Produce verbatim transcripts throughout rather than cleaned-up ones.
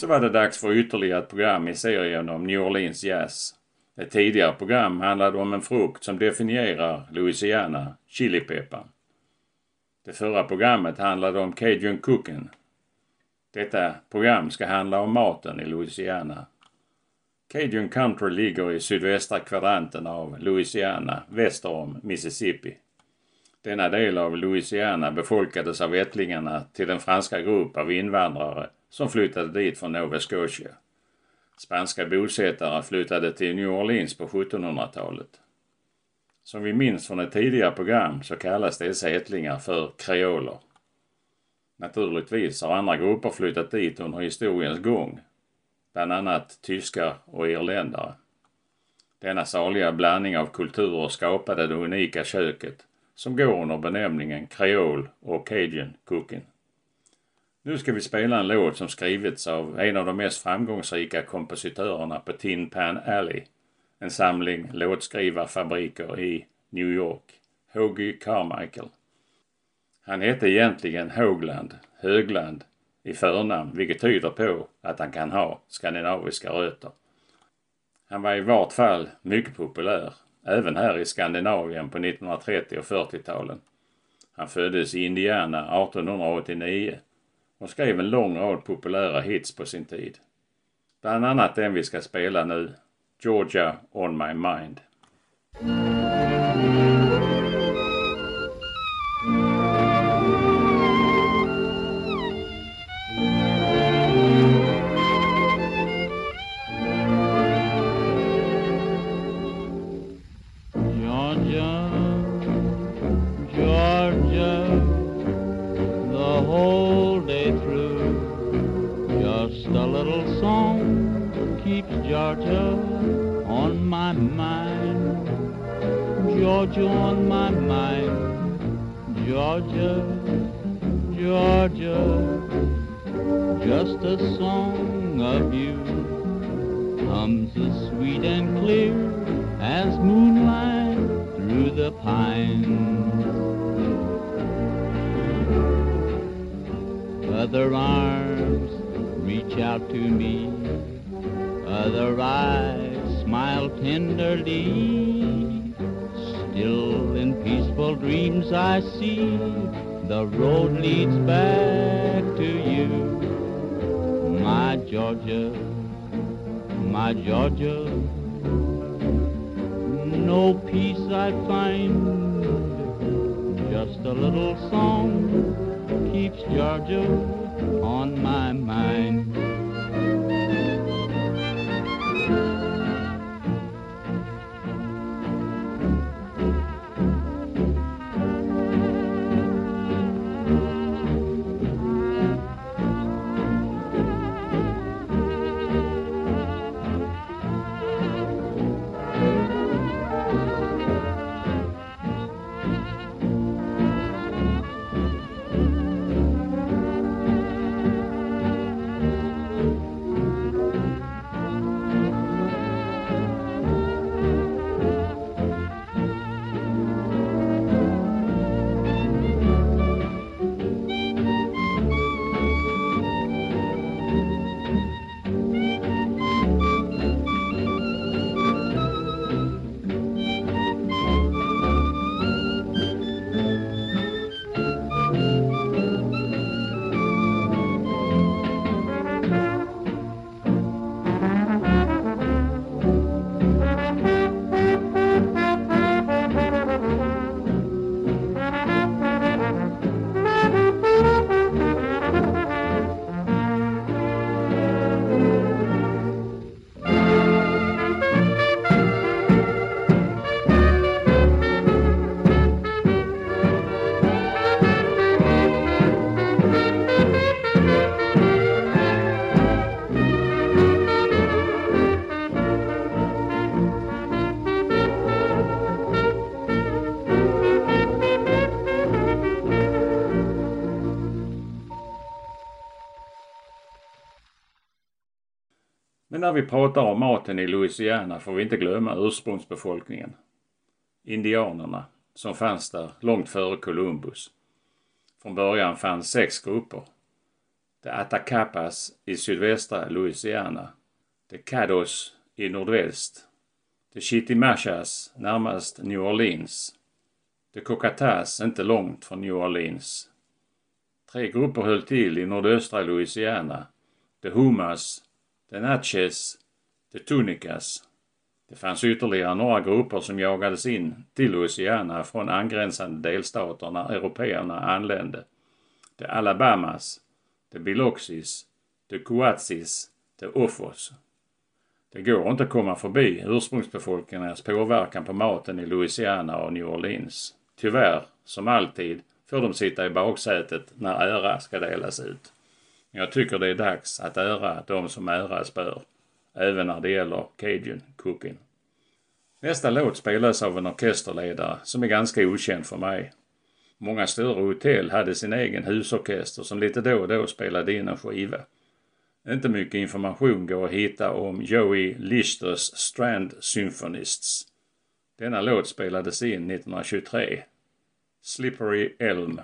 Så var det dags för ytterligare ett program i serien om New Orleans Jazz. Ett tidigare program handlade om en frukt som definierar Louisiana, chilipeppar. Det förra programmet handlade om Cajun cooking. Detta program ska handla om maten i Louisiana. Cajun country ligger i sydvästra kvadranten av Louisiana, väster om Mississippi. Denna del av Louisiana befolkades av ättlingarna till den franska grupp av invandrare som flyttade dit från Nova Scotia. Spanska bosättare flyttade till New Orleans på sjuttonhundratalet. Som vi minns från ett tidigare program så kallas dessa ättlingar för kreoler. Naturligtvis har andra grupper flyttat dit under historiens gång, bland annat tyskar och irländare. Denna saliga blandning av kulturer skapade det unika köket som går under benämningen kreol och Cajun cooking. Nu ska vi spela en låt som skrivits av en av de mest framgångsrika kompositörerna på Tin Pan Alley, en samling låtskrivarfabriker i New York, Hoagy Carmichael. Han hette egentligen Hoagland, Högland, i förnamn, vilket tyder på att han kan ha skandinaviska rötter. Han var i vart fall mycket populär, även här i Skandinavien på nittonhundratrettio- och fyrtiotalen. Han föddes i Indiana artonhundraåttionio och skrev en lång rad populära hits på sin tid. Bland annat den vi ska spela nu, Georgia on my mind. Georgia on my mind, Georgia on my mind, Georgia, Georgia, just a song of you comes as sweet and clear as moonlight through the pines. Other arms reach out to me, other eyes smile tenderly. Still in peaceful dreams I see the road leads back to you. My Georgia, my Georgia, no peace I find. Just a little song keeps Georgia on my mind. Men när vi pratar om maten i Louisiana får vi inte glömma ursprungsbefolkningen. Indianerna, som fanns där långt före Columbus. Från början fanns sex grupper. The Atacapas i sydvästra Louisiana, The Caddos i nordväst, The Chitimachas närmast New Orleans, The Cocatas inte långt från New Orleans. Tre grupper höll till i nordöstra Louisiana, The Humas, The Natchez, The Tunicas. Det fanns ytterligare några grupper som jagades in till Louisiana från angränsande delstater när européerna anlände. The Alabamas, The Biloxis, The Coatzis, The Offos. Det går inte att komma förbi ursprungsbefolkningarnas påverkan på maten i Louisiana och New Orleans. Tyvärr, som alltid, får de sitta i baksätet när ära ska delas ut. Jag tycker det är dags att ära de som äras bör, även när det gäller Cajun cooking. Nästa låt spelas av en orkesterledare som är ganska okänd för mig. Många större hotell hade sin egen husorkester som lite då och då spelade in en skiva. Inte mycket information går att hitta om Joey Lichters Strand Symphonists. Denna låt spelades in nittonhundratjugotre. Slippery Elm.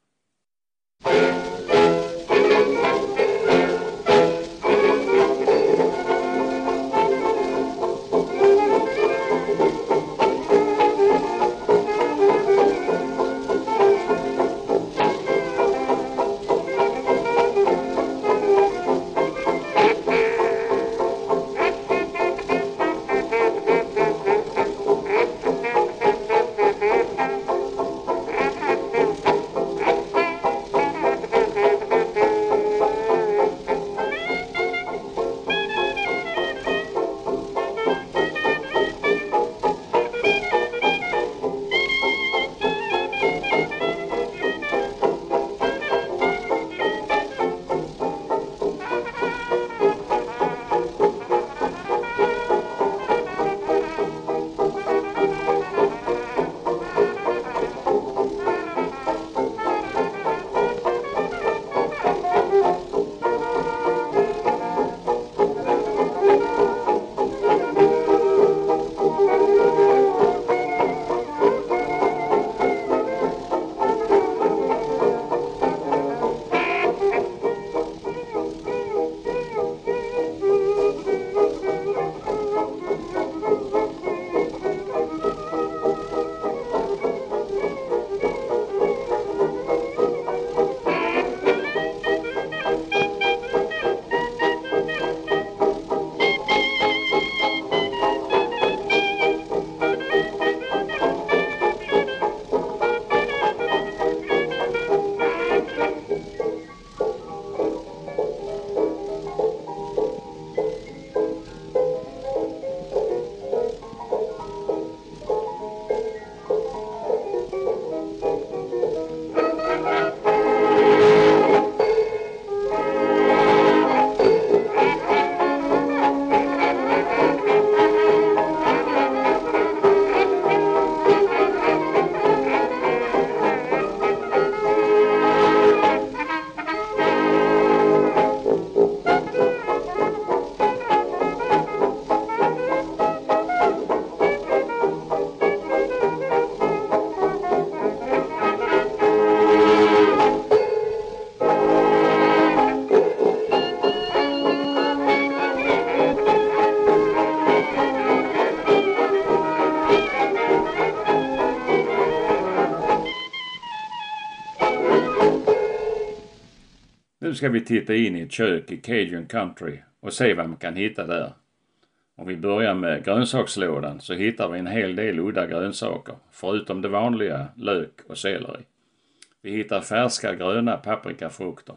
Nu ska vi titta in i ett kök i Cajun Country och se vad man kan hitta där. Om vi börjar med grönsakslådan så hittar vi en hel del udda grönsaker, förutom det vanliga lök och selleri. Vi hittar färska gröna paprikafrukter.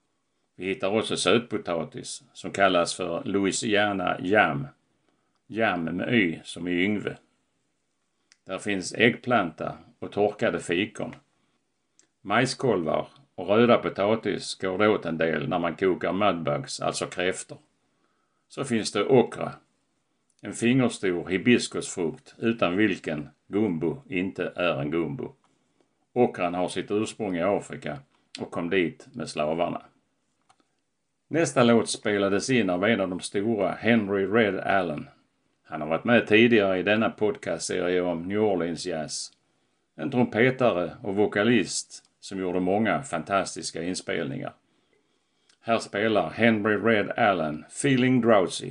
Vi hittar också sötpotatis som kallas för Louisiana Yam. Yam med y som i yngve. Där finns äggplanta och torkade fikon. Majskolvar och röda potatis går det åt en del när man kokar mudbugs, alltså kräftor. Så finns det okra. En fingerstor hibiskusfrukt utan vilken gumbo inte är en gumbo. Okran har sitt ursprung i Afrika och kom dit med slavarna. Nästa låt spelades in av en av de stora, Henry Red Allen. Han har varit med tidigare i denna podcastserie om New Orleans jazz. En trumpetare och vokalist som gjorde många fantastiska inspelningar. Här spelar Henry Red Allen Feeling Drowsy.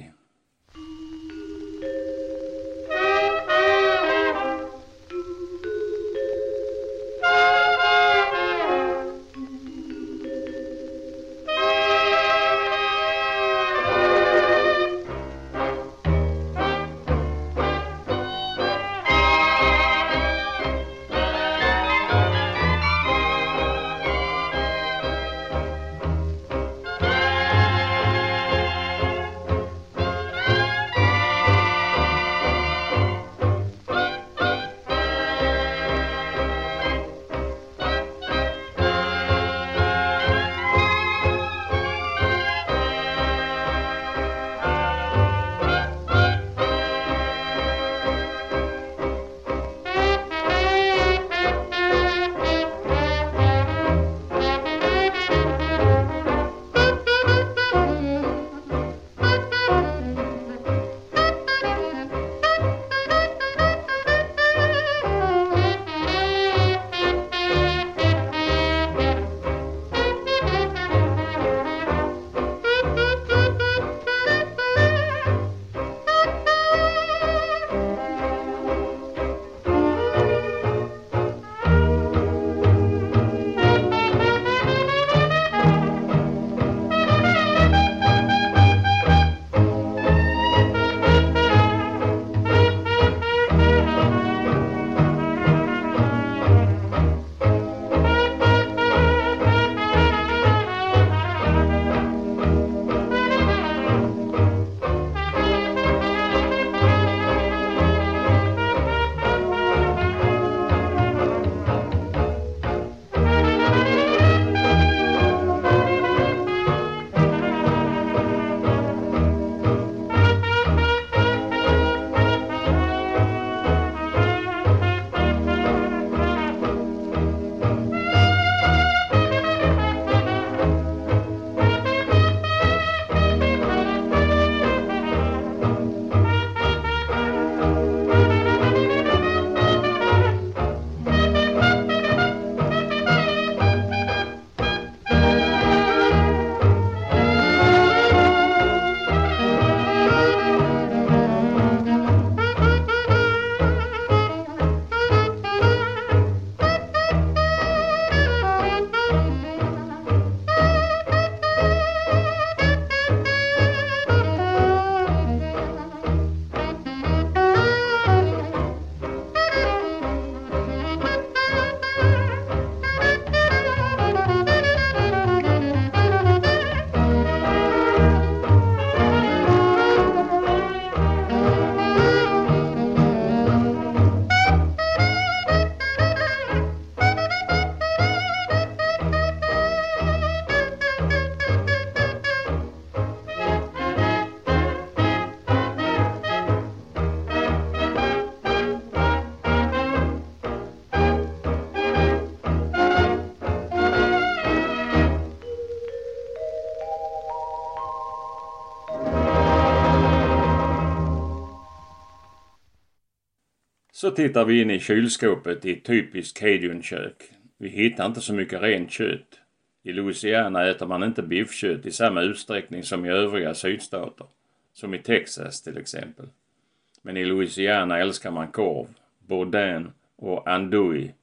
Så tittar vi in i kylskåpet i ett typiskt Cajun-kök. Vi hittar inte så mycket rent kött. I Louisiana äter man inte biffkött i samma utsträckning som i övriga sydstater. Som i Texas till exempel. Men i Louisiana älskar man korv, bourdain och andouille.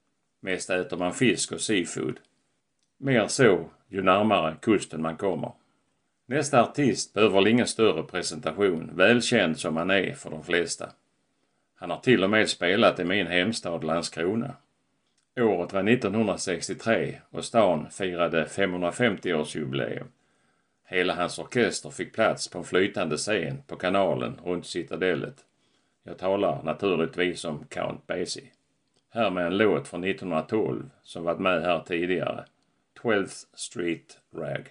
Mest äter man fisk och seafood. Mer så ju närmare kusten man kommer. Nästa artist behöver väl ingen större presentation, välkänd som han är för de flesta. Han har till och med spelat i min hemstad Landskrona. Året var nittonhundrasextiotre och stan firade femhundrafemtio-årsjubileum. Hela hans orkester fick plats på en flytande scen på kanalen runt Citadellet. Jag talar naturligtvis om Count Basie. Här med en låt från nittonhundratolv som varit med här tidigare. twelfth Street Rag.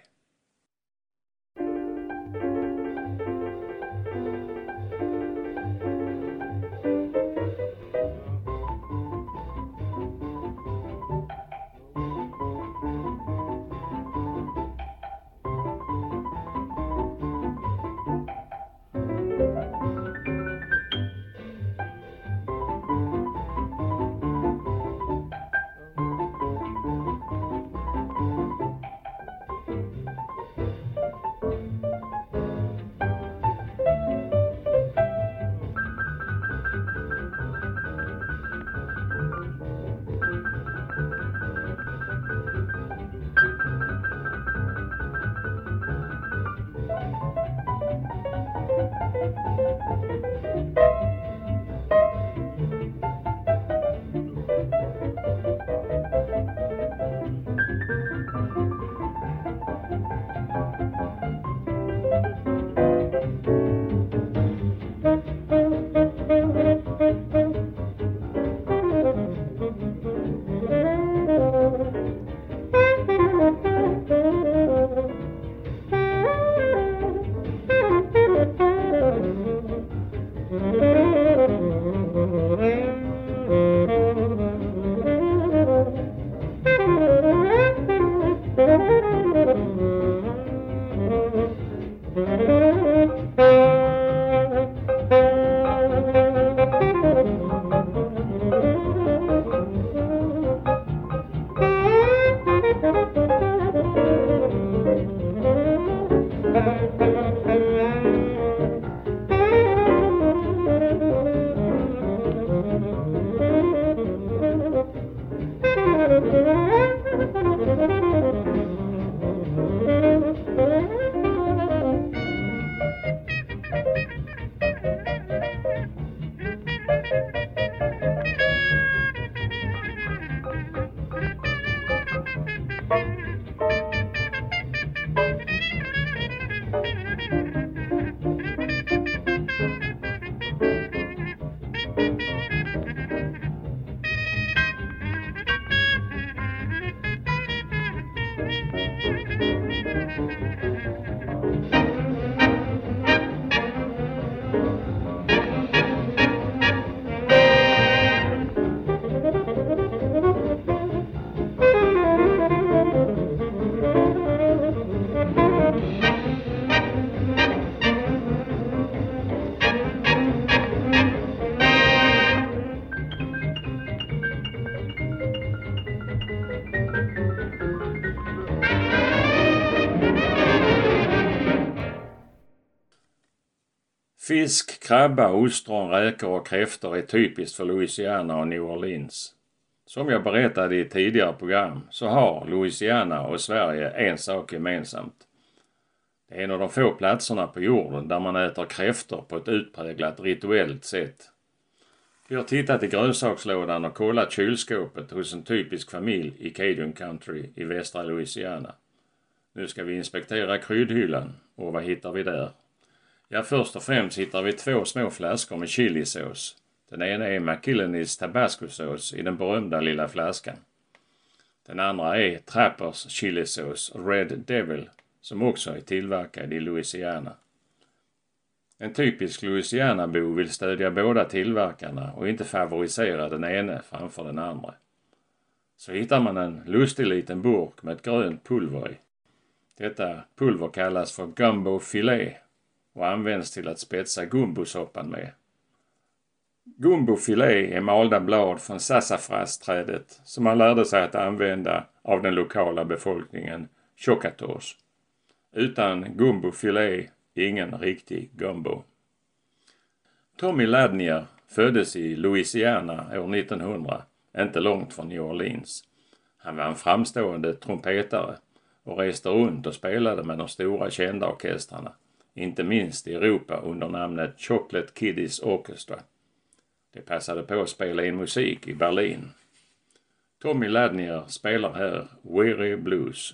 Fisk, krabba, ostron, räkor och kräftor är typiskt för Louisiana och New Orleans. Som jag berättade i tidigare program så har Louisiana och Sverige en sak gemensamt. Det är en av de få platserna på jorden där man äter kräftor på ett utpräglat rituellt sätt. Vi har tittat i grönsakslådan och kollat kylskåpet hos en typisk familj i Cajun Country i västra Louisiana. Nu ska vi inspektera kryddhyllan, och vad hittar vi där? Ja, först och främst hittar vi två små flaskor med chilisås. Den ena är McIlhenny's tabascosås i den berömda lilla flaskan. Den andra är Trappers chilisås Red Devil som också är tillverkad i Louisiana. En typisk Louisiana-bo vill stödja båda tillverkarna och inte favorisera den ene framför den andra. Så hittar man en lustig liten burk med ett grönt pulver i. Detta pulver kallas för gumbo filet och används till att spetsa gumbosoppan med. Gumbo filet är malda blad från sassafrasträdet som man lärde sig att använda av den lokala befolkningen Choctaws. Utan gumbo filet ingen riktig gumbo. Tommy Ladnier föddes i Louisiana år nittonhundra, inte långt från New Orleans. Han var en framstående trumpetare och reste runt och spelade med de stora kända orkestrarna, inte minst i Europa under namnet Chocolate Kiddies Orchestra. Det passade på att spela in musik i Berlin. Tommy Ladnier spelar här Weary Blues.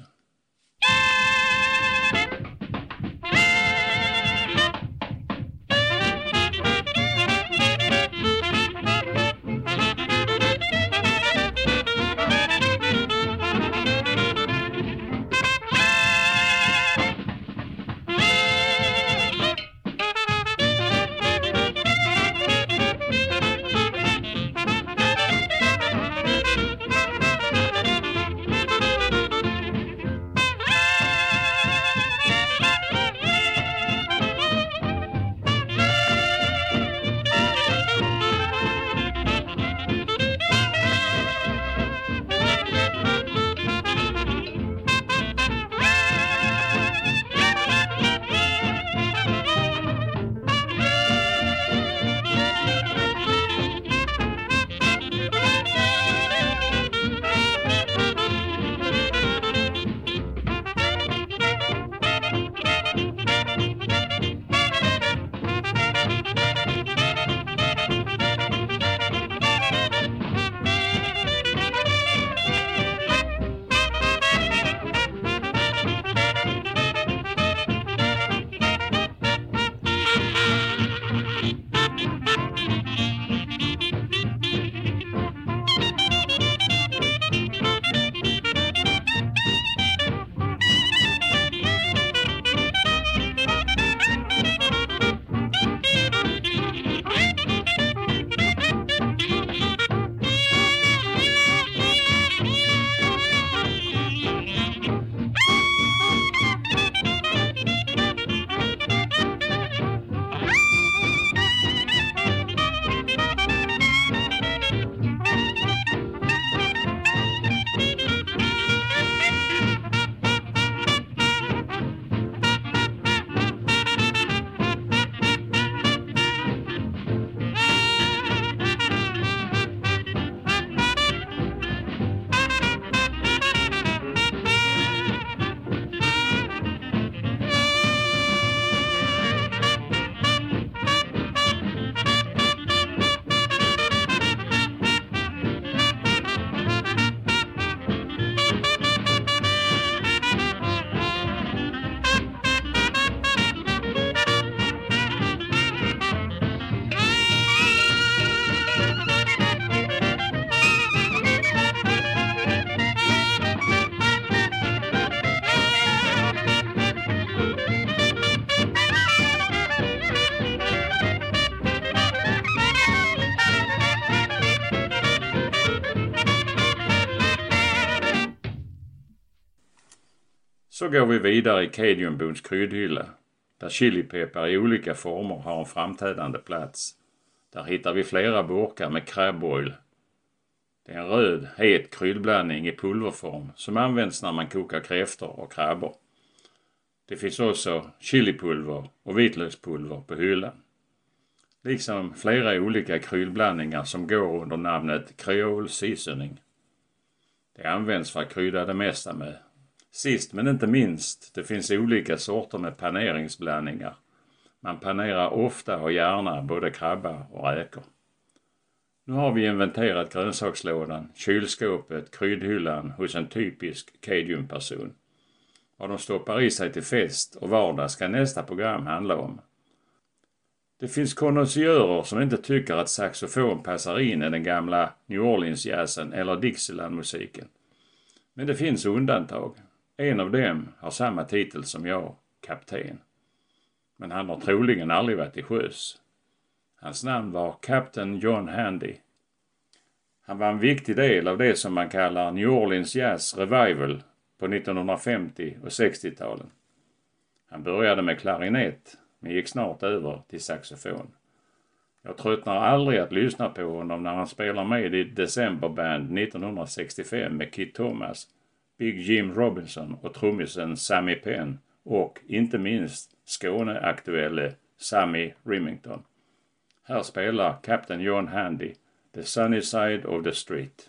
Så går vi vidare i Cajun Boons kryddhylla, där chilipeppar i olika former har en framträdande plats. Där hittar vi flera burkar med crab oil. Det är en röd, het kryddblandning i pulverform som används när man kokar kräftor och krabbor. Det finns också chilipulver och vitlökspulver på hyllan. Liksom flera olika kryddblandningar som går under namnet Creole Seasoning. Det används för att krydda det mesta med. Sist men inte minst, det finns olika sorter med paneringsblandningar. Man panerar ofta och gärna både krabba och räkor. Nu har vi inventerat grönsakslådan, kylskåpet, kryddhyllan hos en typisk Cajun-person. Vad de stoppar i sig till fest och vardag ska nästa program handla om. Det finns konnässörer som inte tycker att saxofon passar in i den gamla New Orleans-jazzen eller Dixieland-musiken. Men det finns undantag. En av dem har samma titel som jag, kapten. Men han har troligen aldrig varit i sjöss. Hans namn var Captain John Handy. Han var en viktig del av det som man kallar New Orleans Jazz Revival på nittonhundrafemtio- och sextio-talen. Han började med klarinett men gick snart över till saxofon. Jag tröttnar aldrig att lyssna på honom när han spelar med i December Band nittonhundrasextiofem med Kit Thomas, Big Jim Robinson och trummisen Sammy Penn och inte minst Skåne-aktuelle Sammy Remington. Här spelar Captain John Handy The Sunny Side of the Street.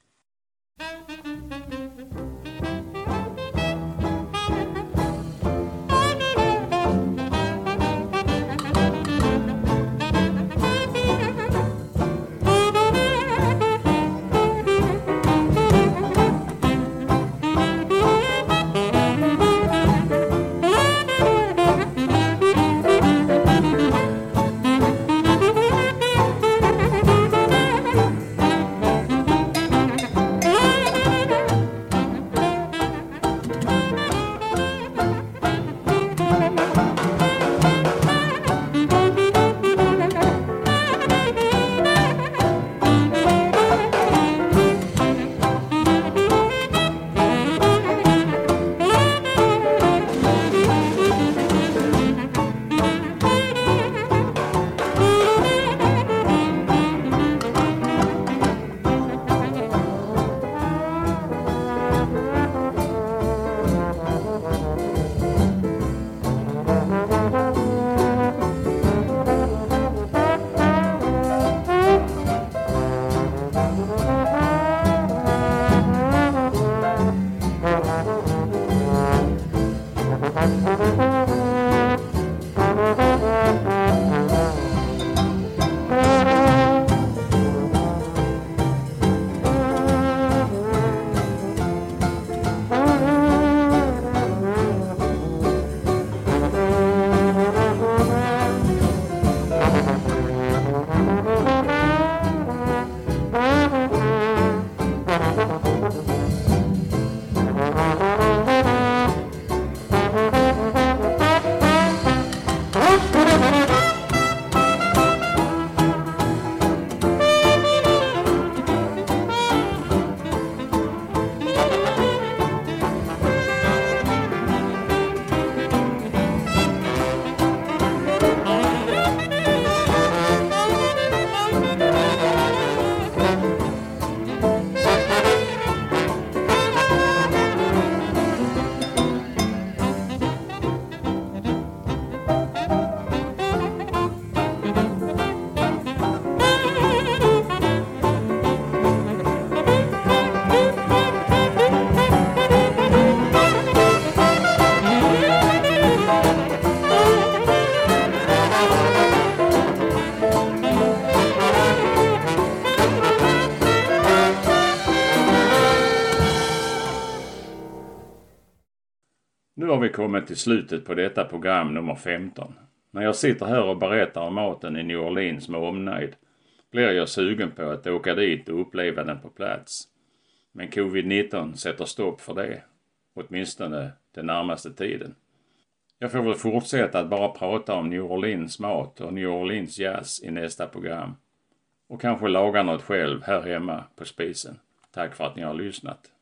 Nu har vi kommit till slutet på detta program nummer femton. När jag sitter här och berättar om maten i New Orleans med omnejd blir jag sugen på att åka dit och uppleva den på plats. Men covid nitton sätter stopp för det, åtminstone den närmaste tiden. Jag får väl fortsätta att bara prata om New Orleans mat och New Orleans jazz i nästa program. Och kanske laga något själv här hemma på spisen. Tack för att ni har lyssnat.